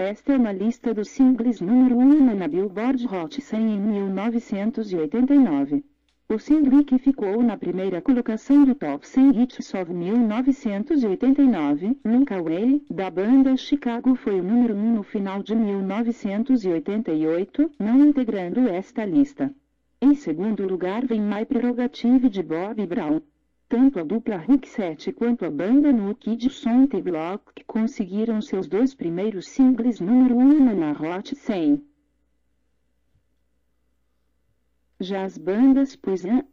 Esta é uma lista dos singles número 1 na Billboard Hot 100 em 1989. O single que ficou na primeira colocação do Top 100 Hits of 1989, Nunca Way, da banda Chicago, foi o número 1 no final de 1988, não integrando esta lista. Em segundo lugar vem My Prerogative de Bobby Brown. Tanto a dupla Roxette quanto a banda New Kids on the Block conseguiram seus dois primeiros singles número 1 na Hot 100. Já as bandas Poison,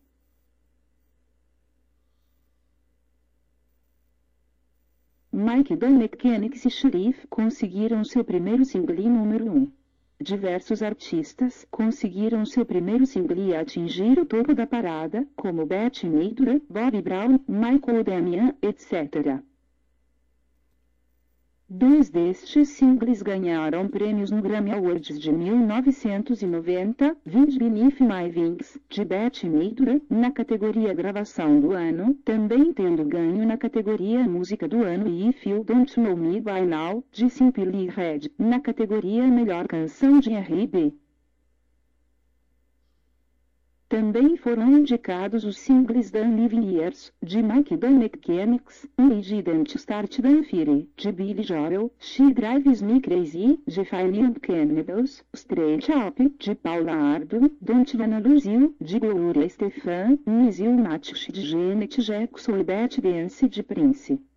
Mike The Mechanics e Sheriff conseguiram seu primeiro single número 1. Diversos artistas conseguiram seu primeiro single e atingir o topo da parada, como Bette Midler, Bobby Brown, Michael Damian, etc. Dois destes singles ganharam prêmios no Grammy Awards de 1990, Wind Beneath My Wings, de Bette Midler, na categoria Gravação do Ano, também tendo ganho na categoria Música do Ano, e If You Don't Know Me By Now, de Simply Red, na categoria Melhor Canção de R&B. Também foram indicados os singles The Living Years, de Mike The Mechanics, I Didn't Start the Fire, de Billy Joel, She Drives Me Crazy, de Fine and Cannibals, Straight Up, de Paula Abdul, Don't Wanna Lose You, de Gloria Estefan, Miss You Match, de Janet Jackson e Bad Dance, de Prince.